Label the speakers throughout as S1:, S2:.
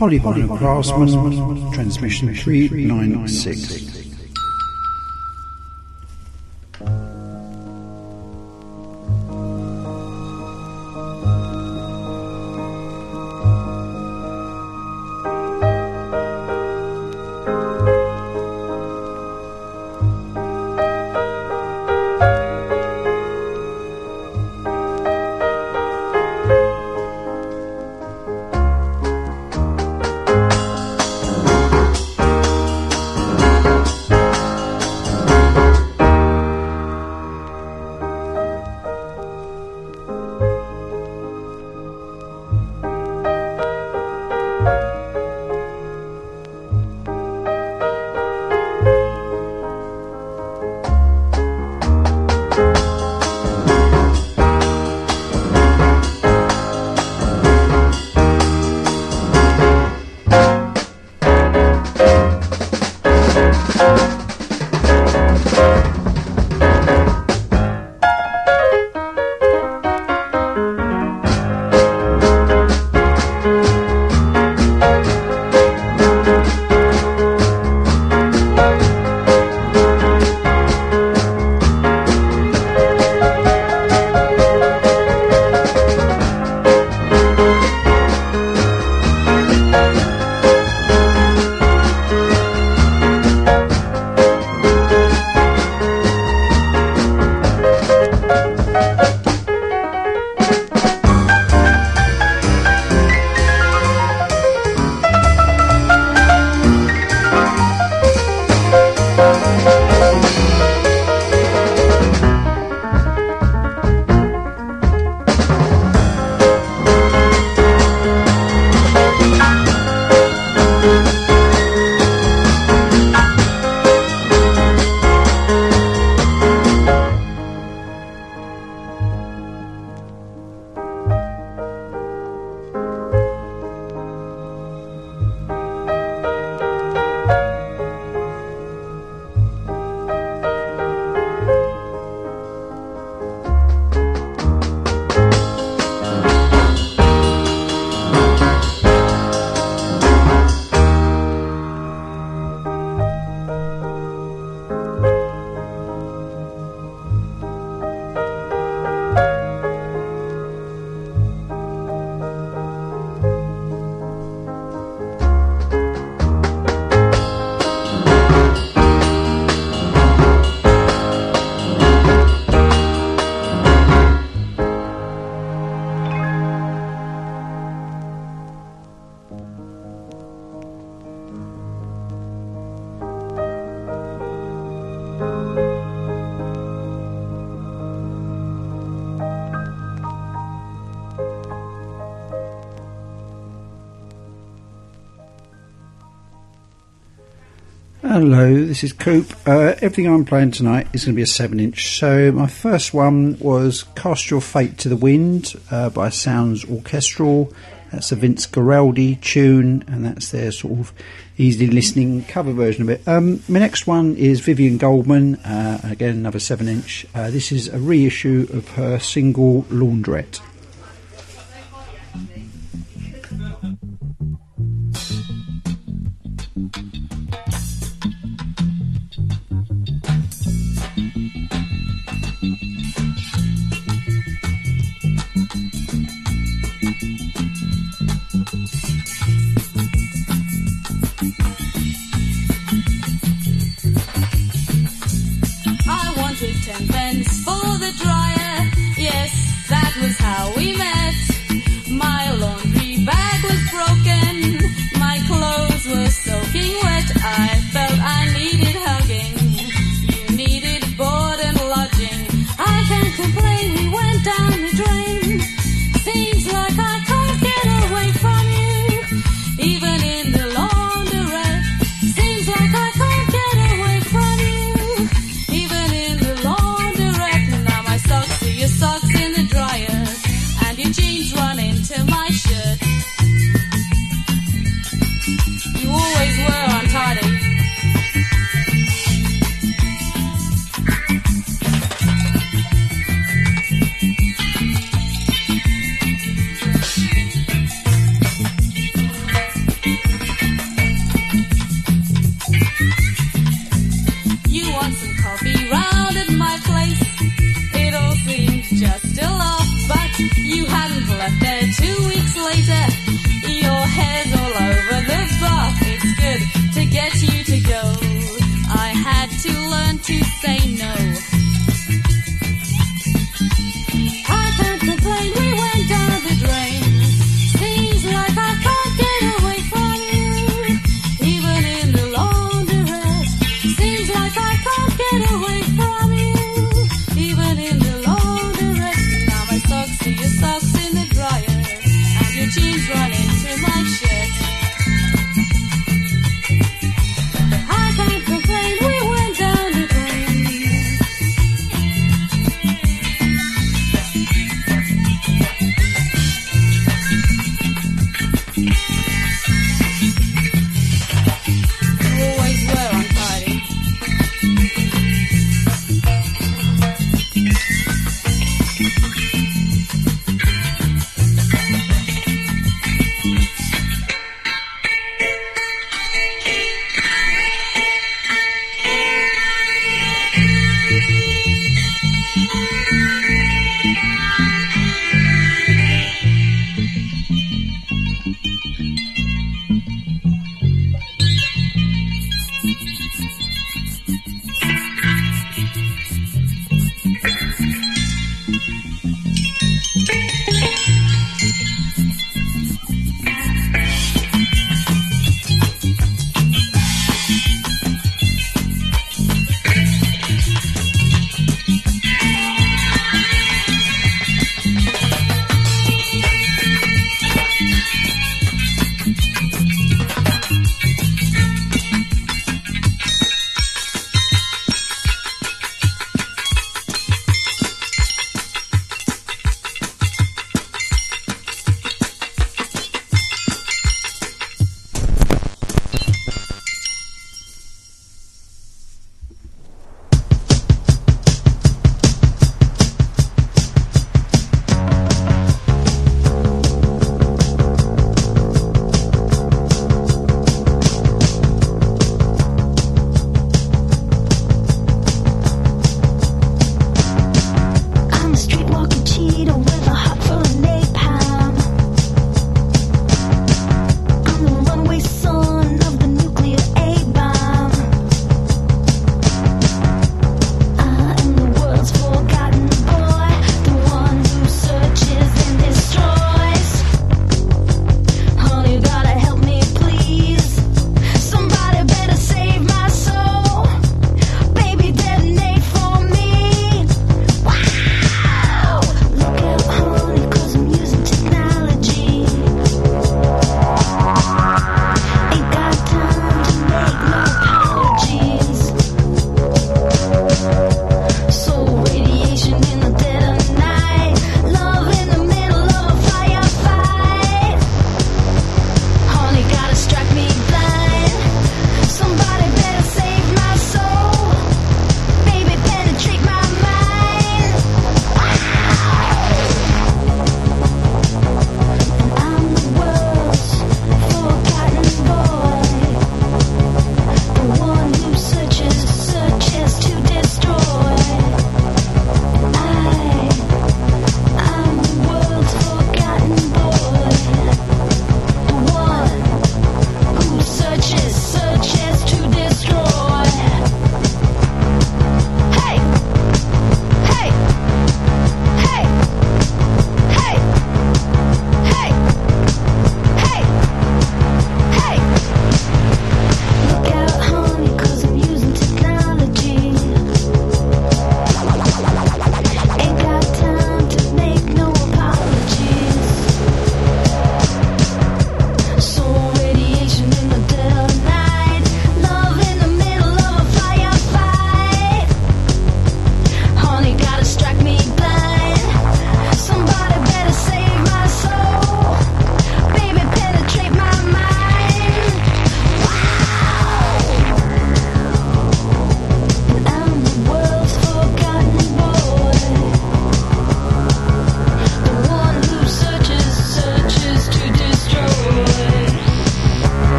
S1: Polyvinyl Craftsman, transmission 396. Hello, this is Coop. Everything I'm playing tonight is going to be a 7-inch. So my first one was Cast Your Fate to the Wind by Sounds Orchestral. That's a Vince Guaraldi tune, and that's their sort of easily listening cover version of it. My next one is Vivian Goldman, again another 7-inch. This is a reissue of her single Laundrette.
S2: Seems like I can't get away from you. to say no. I can't complain, we went down the drain. Seems like I can't get away from you, even in the laundrette. Seems like I can't get away from you, even in the laundrette. Now my socks see your socks in the dryer, and your jeans run into my shirt. I can't complain, we went down the drain. You always were untidy.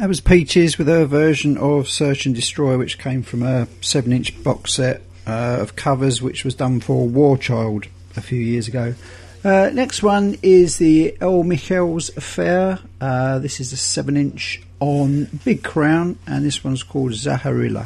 S1: That was Peaches with her version of Search and Destroy, which came from a 7-inch box set of covers, which was done for War Child a few years ago. Next one is the El Michels Affair. This is a 7-inch on Big Crown, and this one's called Zaharilla.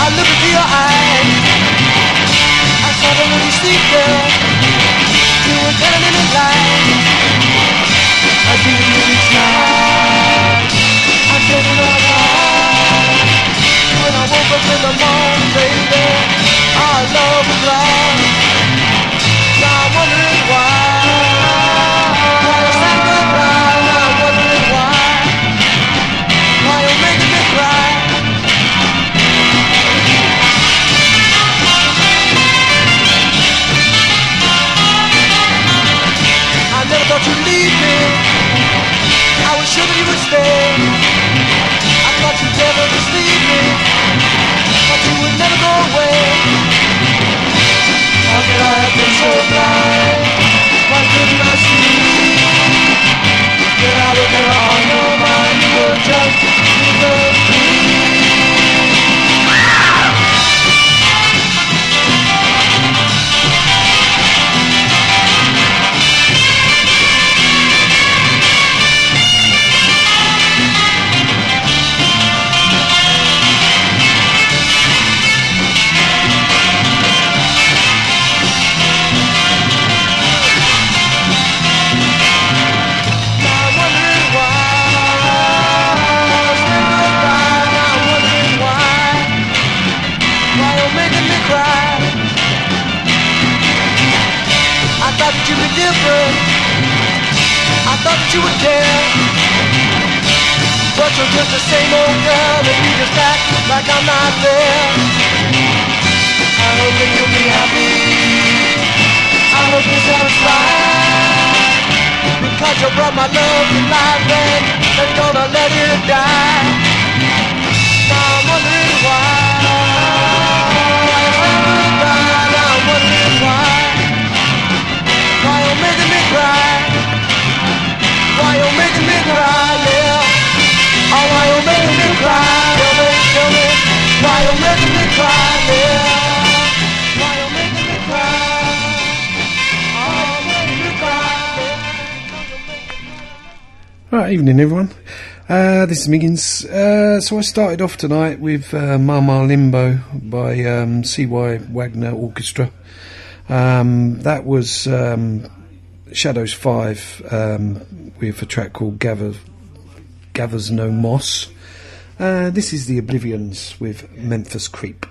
S3: look into your eyes. I saw the little sleep girl. You were telling me lies. I didn't really try. I didn't know. When I woke up in the morning, baby, our love was lost. Now I'm wondering why. Why you said goodbye? Now I'm wondering why. Why you making me cry? I never thought you'd leave me. I was sure that you would stay. I thought you'd never deceive me. Thought you would never go away. How could I have been so blind? Why couldn't I see that I was there on your mind? You were just the different. I thought that you would care, but you're just the same old girl, and you just act like I'm not there. I hope that you'll be happy. I hope you're satisfied, because you brought my love to life and gonna let it die. Now I'm wondering why. Now I'm wondering why. Why you making me cry? Why you making me cry, yeah? Oh, why you making me cry? Tell me, why you making me cry, yeah? Why you making me cry? Oh, making me cry, yeah?
S4: Right, evening everyone. This is Miggins. So I started off tonight with Mama Limbo by C.Y. Wagner Orchestra. That was Shadows 5 with a track called Gathers No Moss. This is the Oblivions with Memphis Creep.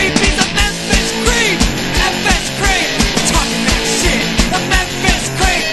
S5: Talking that shit, the Memphis Creep.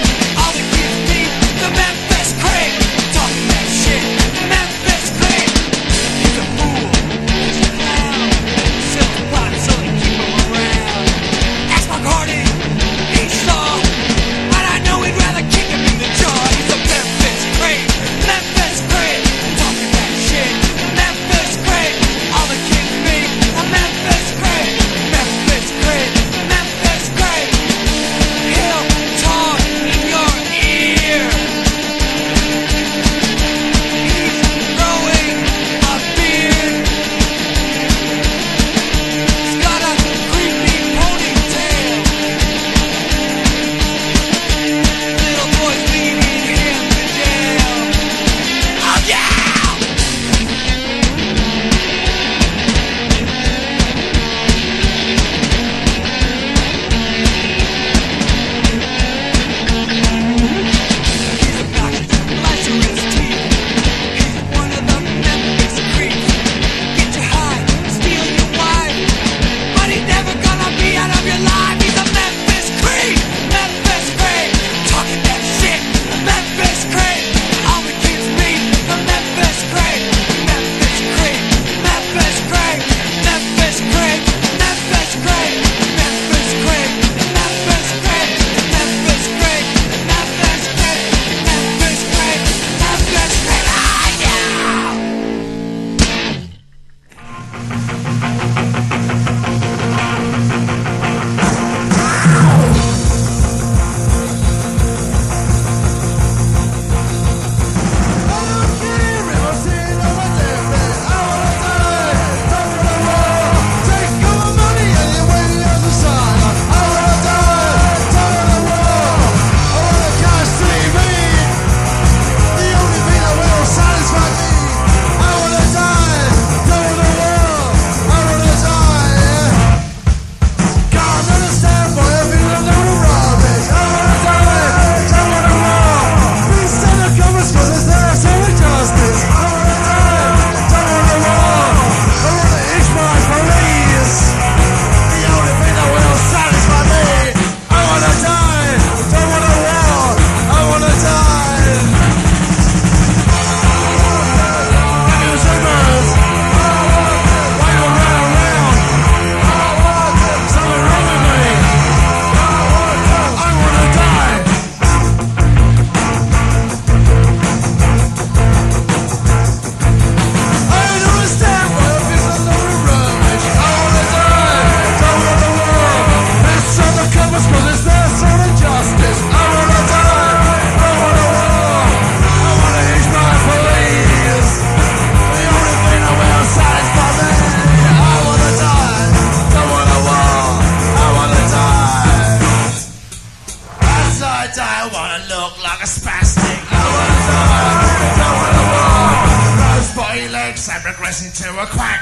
S5: look like a spastic. Rose body legs and regress into a quack.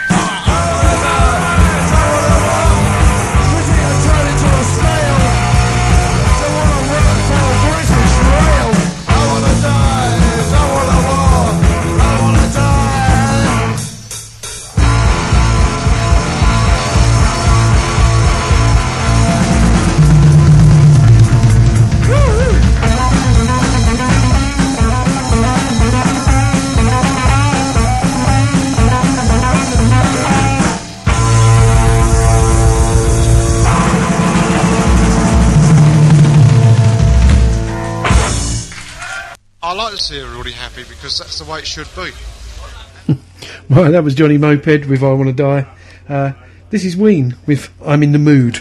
S5: Turn into a snail. Don't wanna work for a British rail. I wanna die. Don't wanna walk. I wanna die.
S6: I like to see everybody happy because that's the way it should be.
S4: Right, that was Johnny Moped with I Want to Die. This is Ween with I'm in the Mood.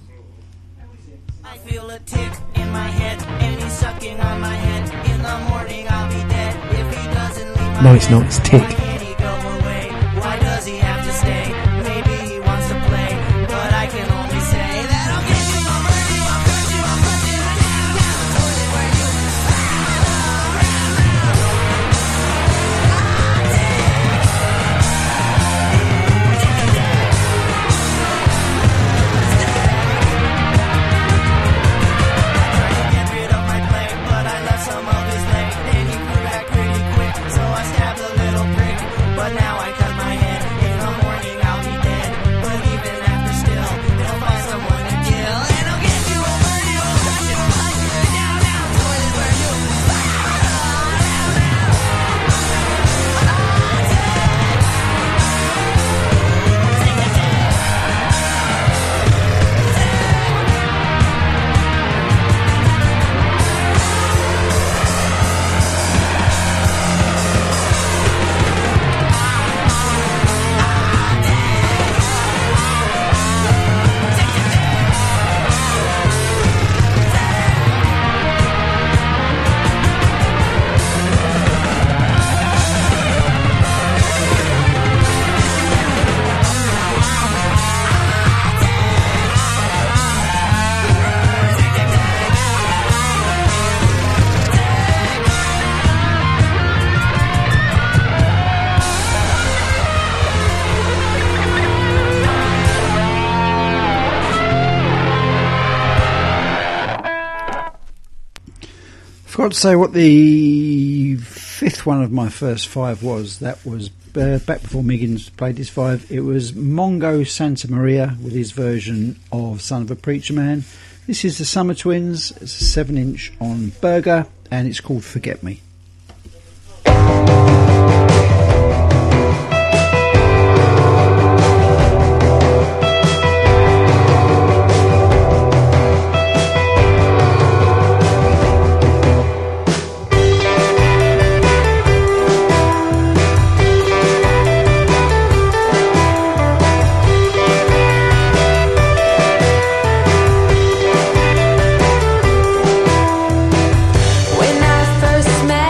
S7: I feel a tick in my head, and he's sucking on my head. In the morning I'll be dead if he doesn't leave my
S4: No, it's
S7: head.
S4: not, it's Tick.
S7: Why can't he go away? Why does he have to stay? Maybe he wants to play, but I can only say that I'll get you, I'll burn you, I'll cut you, I'll put you down, down the toilet where you get rid of my plate, but I left some of his leg. Then he grew back pretty quick, so I stabbed a little prick. But now I cut my head. In the morning I'll be dead, but even after still, he'll find someone to kill. And I'll get you, I'll burn you, I'll cut you, I'll hunt you down, down the toilet where you
S1: Forgot to say what the fifth one of my first five was. That was back before Miggins played his five. It was Mongo Santa Maria with his version of Son of a Preacher Man. This is the Summer Twins. It's a 7-inch on Burger, and it's called Forget Me.
S2: When I first met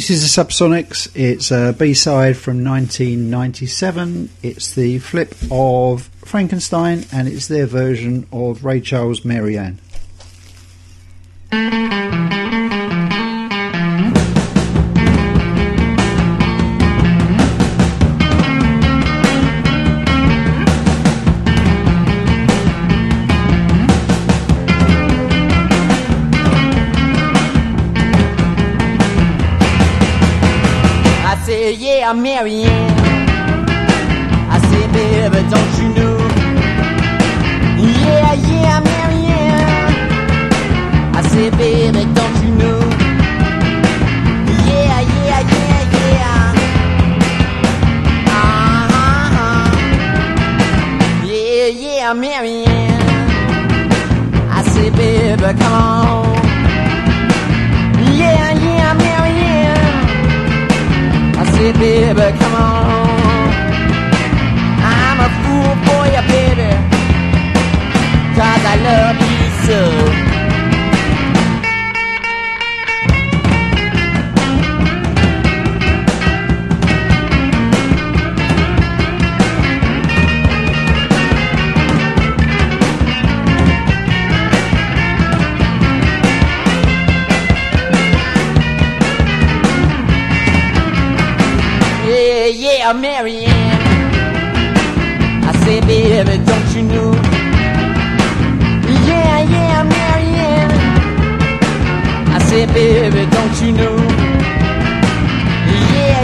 S1: This is the Subsonics. It's a B-side from 1997. It's the flip of Frankenstein, and it's their version of Ray Charles' Mary Ann.
S3: Yeah, Mary Ann. I say, baby, don't you know? Yeah, Mary Ann. I say, baby, don't you know? Yeah. Yeah, Mary Ann. I say, baby, come on. Yeah, Mary Ann. I said, baby, come on. I'm a fool for you, baby, 'cause I love you so. Yeah, Mary Ann. I say, baby, don't you know? Yeah, Mary Ann. I say, baby, don't you know? Yeah.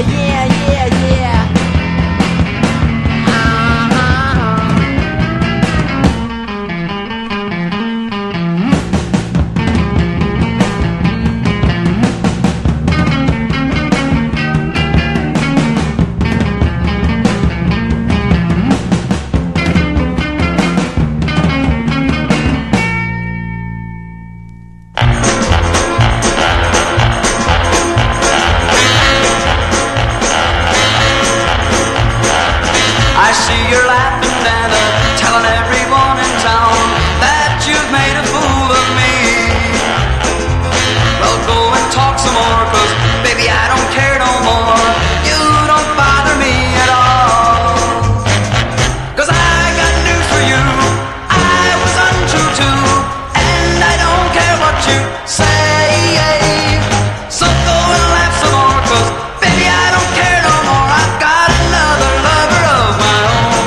S8: I see you're laughing and telling everyone in town that you've made a fool of me. Well, go and talk some more, 'cause baby, I don't care no more. You don't bother me at all. 'Cause I got news for you. I was untrue too, and I don't care what you say. So go and laugh some more, 'cause baby, I don't care no more. I've got another lover of my own.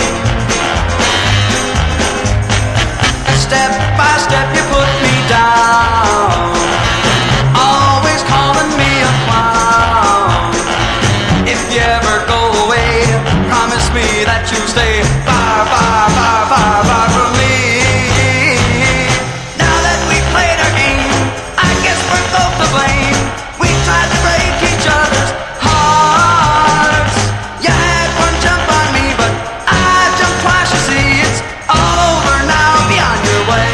S8: Step by step you put me down, always calling me a clown. If you ever go away, promise me that you'll stay far, far, far, far, far from me. Now that we played our game, I guess we're both to blame. We tried to break each other's hearts. You had one jump on me, but I jumped twice, you see. It's all over now, be on your way.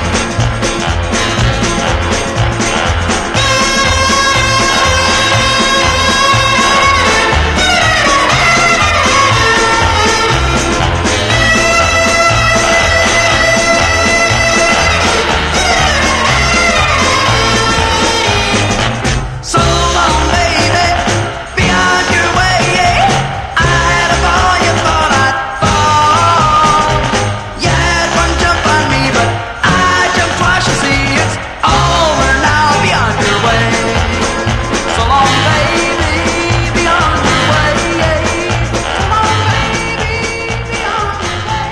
S8: So long, baby, be on your way. I had a fall, you thought I'd fall. You had one jump on me, but I jumped twice, you see. It's all over now, be on your way. So long, baby, be on your way. So long, baby, be on your way.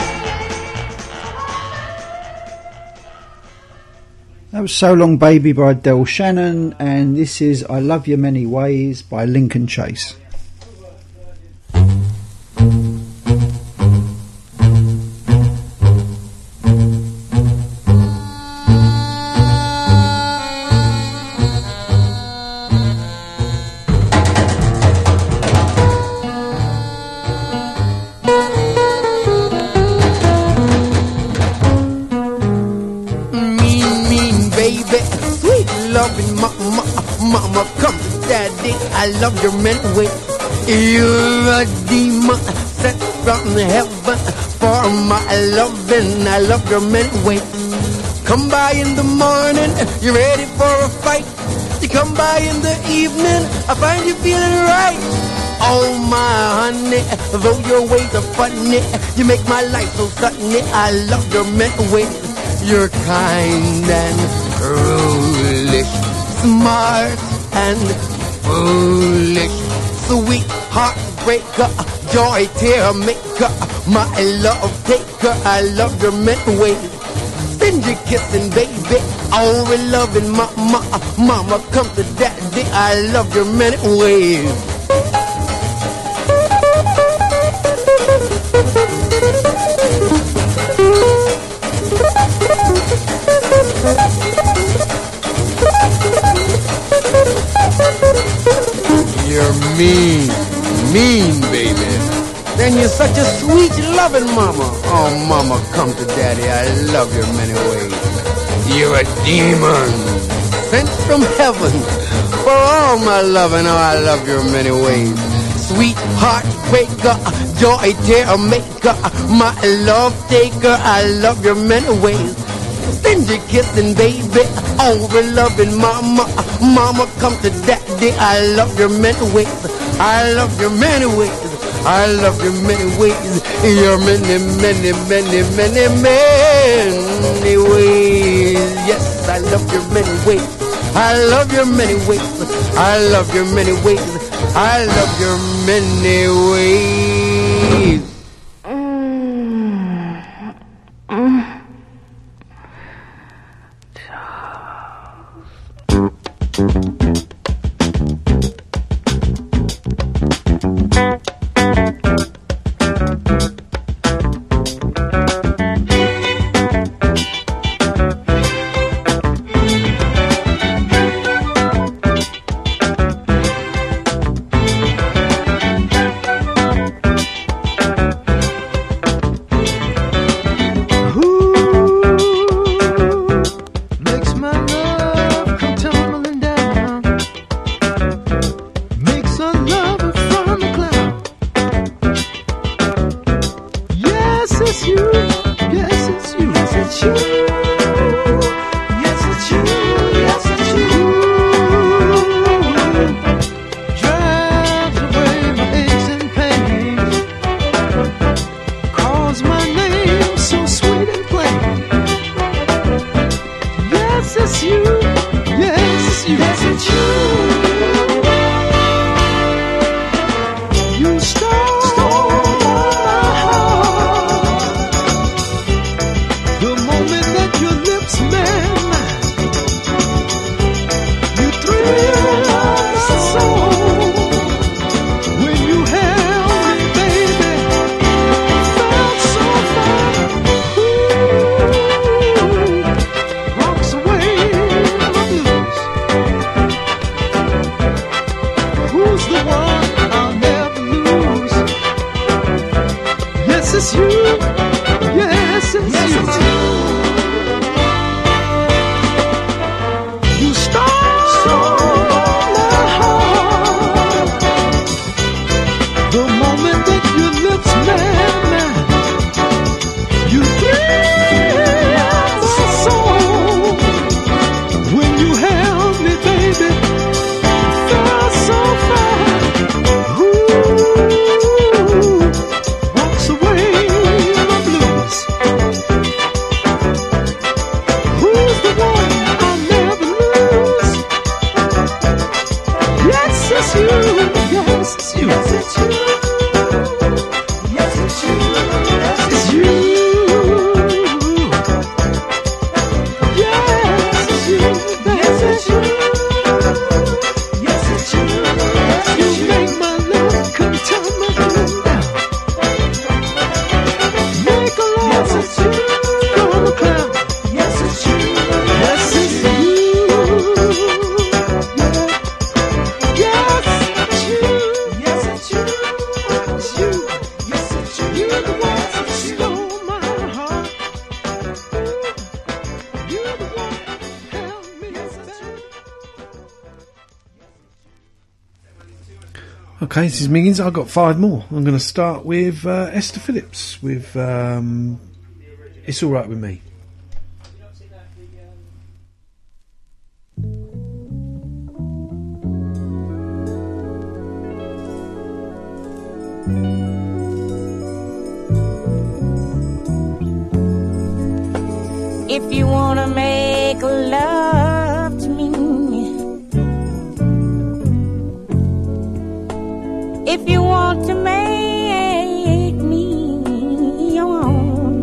S1: That was So Long Baby by Del Shannon, and this is I Love You Many Ways by Lincoln Chase.
S9: Mean baby, sweet loving mama, come to daddy. I love your men way. You're a demon sent from heaven for my loving. I love your men way. Come by in the morning, you're ready for a fight. You come by in the evening, I find you feeling right. Oh my honey, though your ways are funny, you make my life so sunny. I love your mental ways. You're kind and foolish, smart and foolish, sweet heartbreaker, joy tear maker, my love taker. I love your mental ways. Stingy kissing, baby, always loving mama. Mama, come to daddy. I love your mental ways. You're mean, baby. Then you're such a sweet, loving mama. Oh, mama, come to daddy. I love your many ways. You're a demon sent from heaven for all my loving. Oh, I love your many ways. Sweet heartbreaker, joy tear maker, my love taker. I love your many ways. Stingy kissing, baby, over loving mama. Mama, come to daddy. I love your many ways. I love your many ways. I love your many ways. Your many, many, many, many, many ways. Yes, I love your many ways. I love your many ways. I love your many ways. I love your many ways.
S4: Okay, this is Miggins. I've got 5 more. I'm going to start with Esther Phillips with It's Alright With Me.
S2: If you wanna make love to me, if you want to make me your own,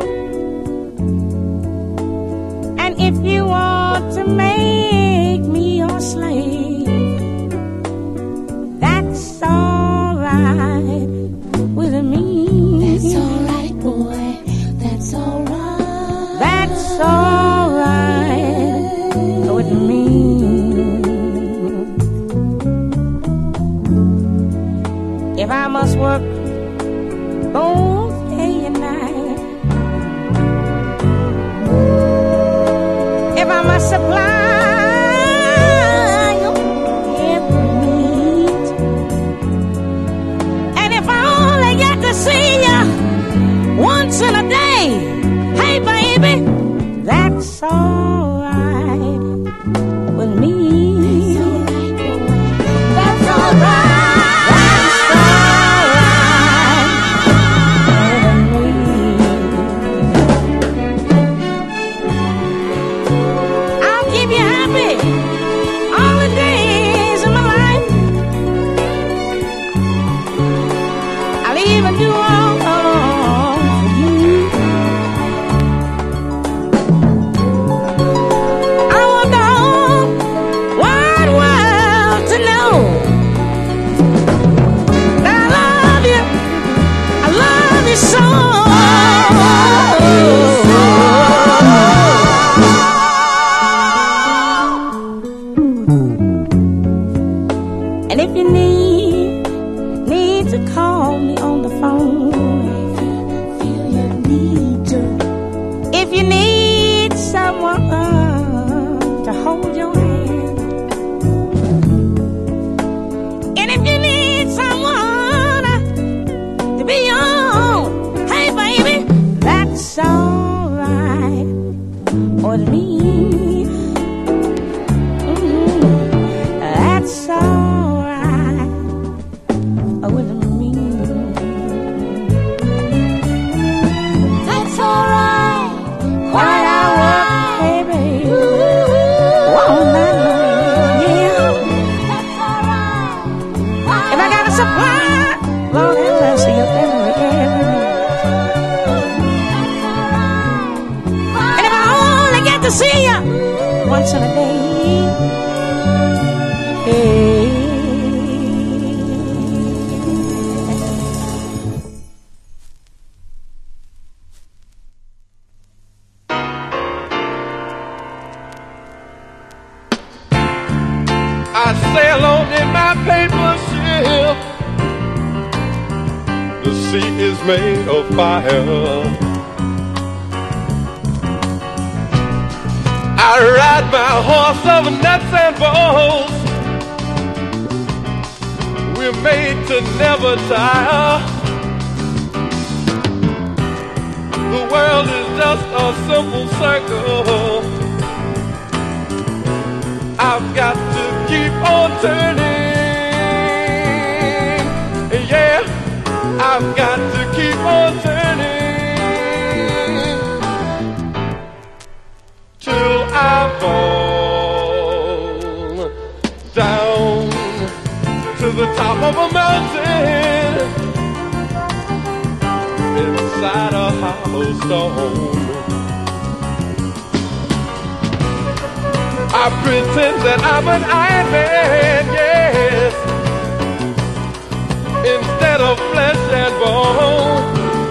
S2: and if you want to make me your slave, that's alright with me.
S10: That's alright, boy. That's alright.
S2: That's alright with me. If I must work both day and night, if I must supply your every need, and if I only get to see you once in a day, hey baby, that's alright with me. That's alright. And if you need to call me on the phone, feel you need to. If you need someone to hold your hand, and if you need someone to be on, hey baby, that's alright with me. That's alright with me. That's alright. While I work, baby, all night long, yeah. That's alright. If I got a supply, Lord have mercy, of every. And if I only get to see you once in a day,
S5: I sail on in my paper ship. The sea is made of fire. I ride my horse over nuts and bolts. We're made to never tire. The world is just a simple circle. I've got to keep on turning. Yeah, I've got to keep on turning till I fall down to the top of a mountain inside a hollow stone. I pretend that I'm an Iron Man, yes, instead of flesh and bone.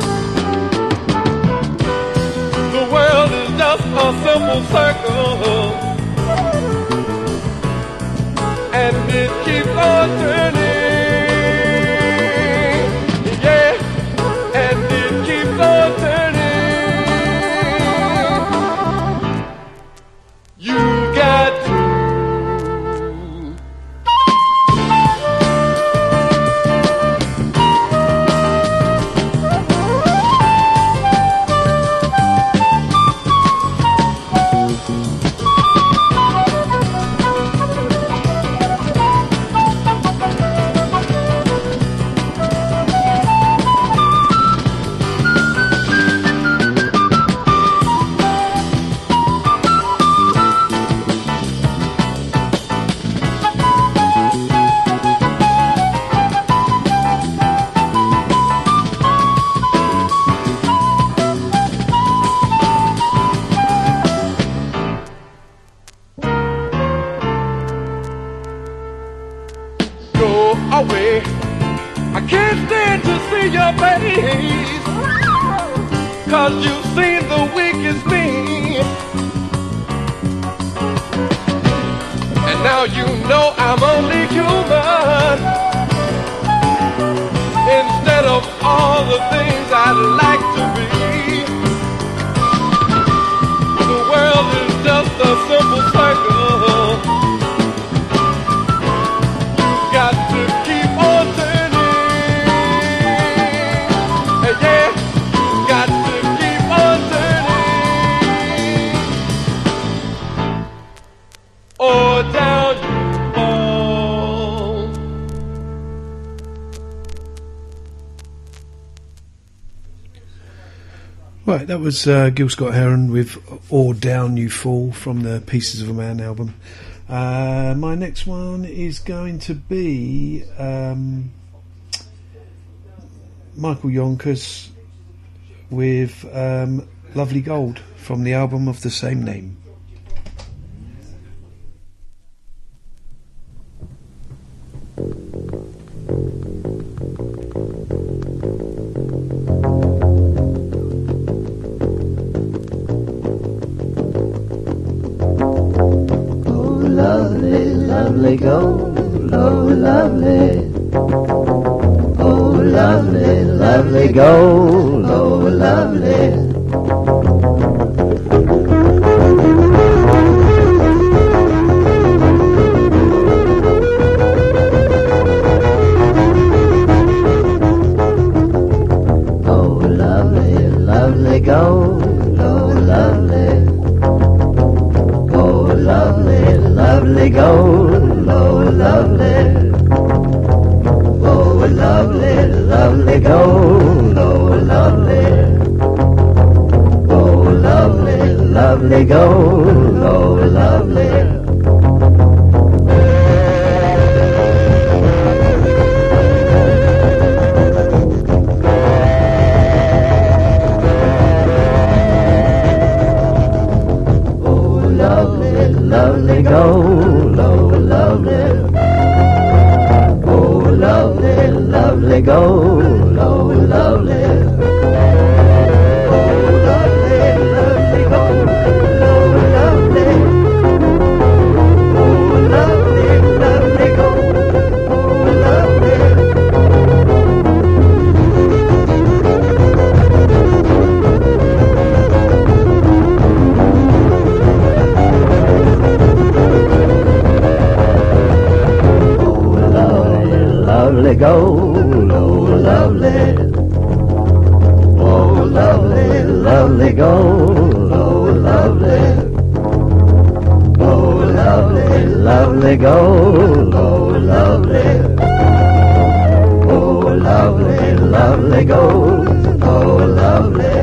S5: The world is just a simple circle, and it keeps on turning, yeah, and it keeps on turning. You got to my way. I can't stand to see your face, 'cause you've seen the weakest me. And now you know I'm only human, instead of all the things I'd like to be. The world is just a simple circle. You've got to keep on turning. Yeah, you've got to keep on turning. Or down you fall.
S4: Right, that was Gil Scott-Heron with Or Down You Fall from the Pieces of a Man album. My next one is going to be Michael Yonkers with Lovely Gold from the album of the same name.
S11: Lovely, lovely gold, oh lovely. Oh lovely, lovely gold, oh lovely. Oh lovely, lovely gold, oh lovely. Oh lovely, lovely gold, oh lovely. Oh lovely, lovely gold, oh lovely. Oh lovely, lovely gold, oh lovely. Lovely gold, oh lovely. Oh lovely, lovely gold, oh lovely. Oh lovely, lovely gold, oh lovely. Oh lovely, lovely gold, oh lovely. Lovely gold, oh lovely. Oh lovely, lovely gold, oh lovely. Oh lovely, lovely gold, oh lovely. Oh lovely, lovely gold, oh lovely.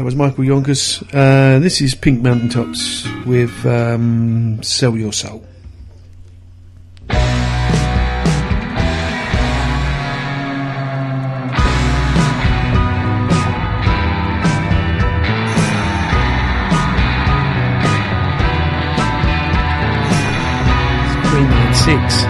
S4: was Michael Yonkers. This is Pink Mountaintops with Sell Your Soul. It's 396.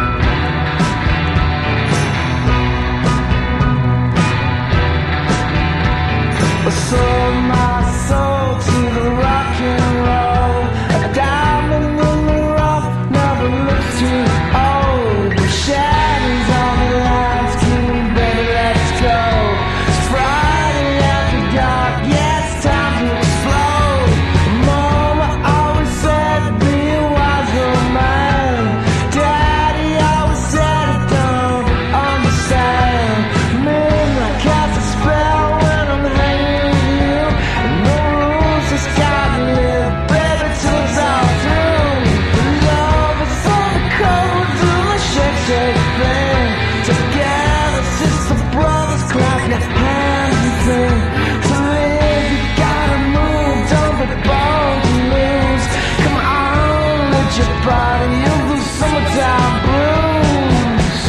S3: I sold my soul to the rock and roll. A diamond in the rough, never looked too old. The shadows on the lines, king, baby, let's go. It's Friday after dark, yeah, it's time to explode. Mama always said, be a wise old man. Daddy always said, I don't understand. Midnight casts a spell when I'm hanging with you. And no rules, just gotta live, baby, till it's all through. Love is on the codes of my shake, shake thing. Together, sister, brothers, clapping hands and sing. To live, you gotta move, don't be bold to lose. Come on, with your body, you'll lose summertime blues.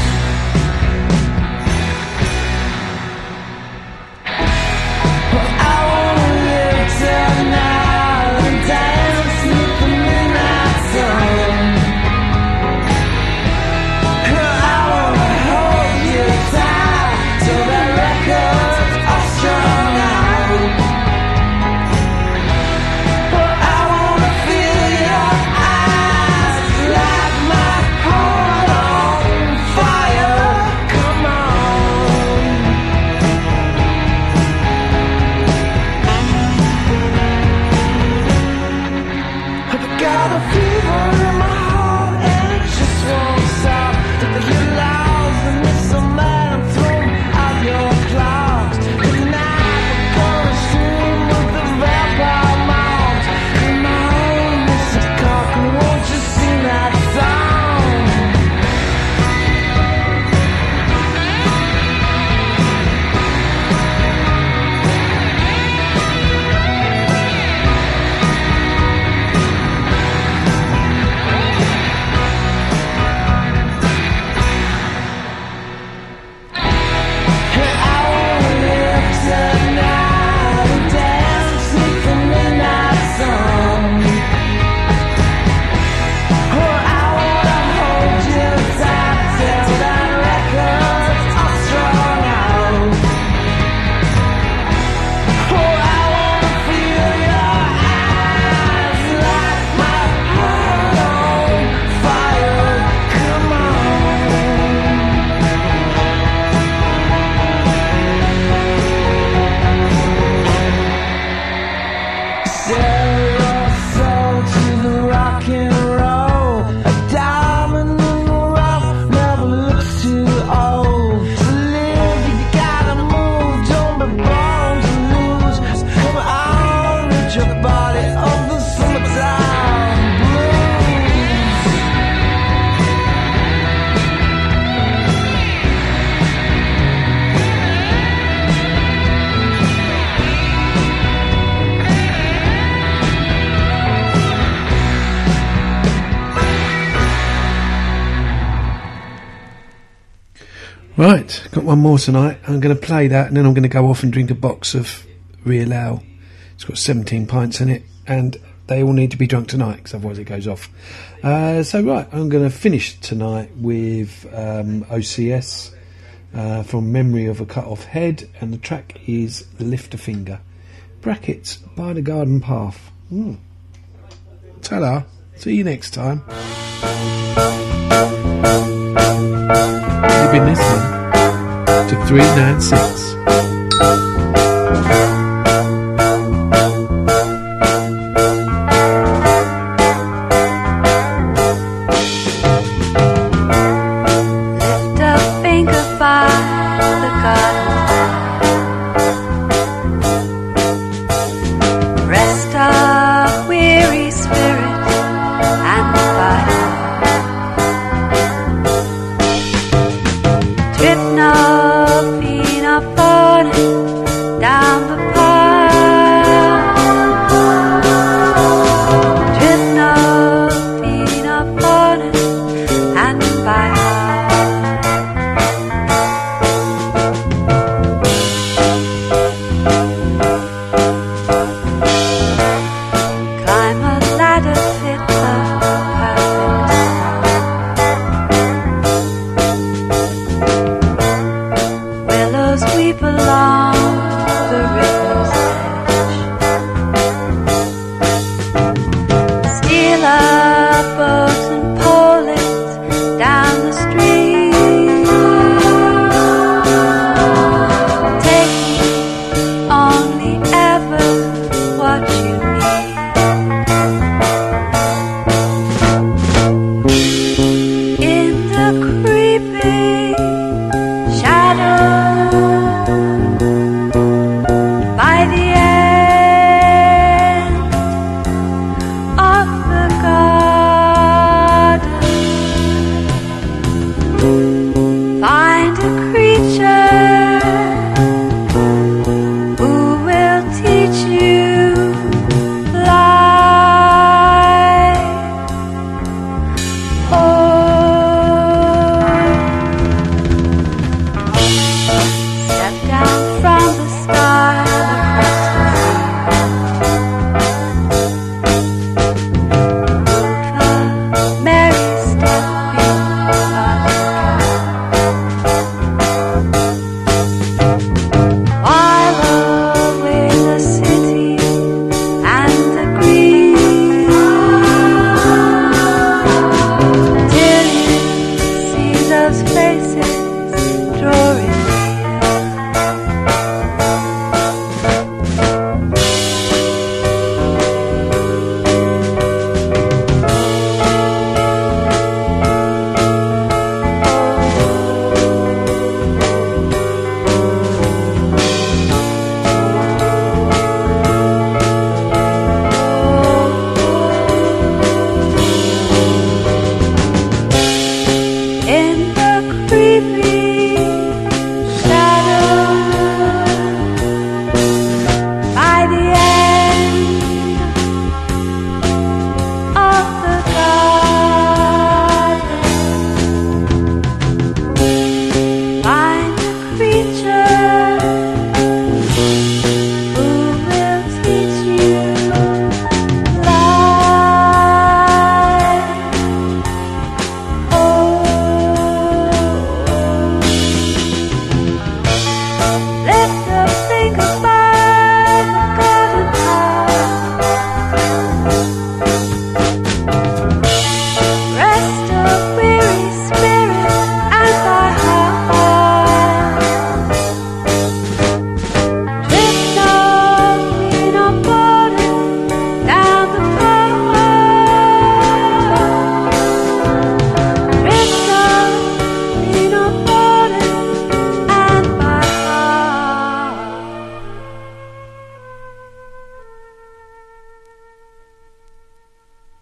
S3: I wanna live tonight and dance with the midnight sun. I wanna hold you tight till that record's all strung out. I wanna feel your eyes like my heart on fire. Come on. I've got a fever in my heart and it just won't stop. You're lost and it's a man thrown out your clouds. Tonight we're gonna stream with the vampire mouths. Come on, Mr. Cochran, won't you sing that song? I wanna live tonight and dance with the midnight sun. I wanna hold you tight till that record's all strung out. I wanna feel your eyes like my heart on fire. Come on. Sell your soul to the rock and roll. A diamond in the rough never looks too old. To live, you gotta move, don't be born to lose. Come on, rid your body of the summertime blues.
S4: Right, got one more tonight. I'm going to play that and then I'm going to go off and drink a box of Real Ale. It's got 17 pints in it and they all need to be drunk tonight because otherwise it goes off. So right, I'm going to finish tonight with OCS from Memory of a Cut Off Head, and the track is Lift a Finger. Brackets, By the Garden Path. Ta-da, see you next time. You've been listening to 396.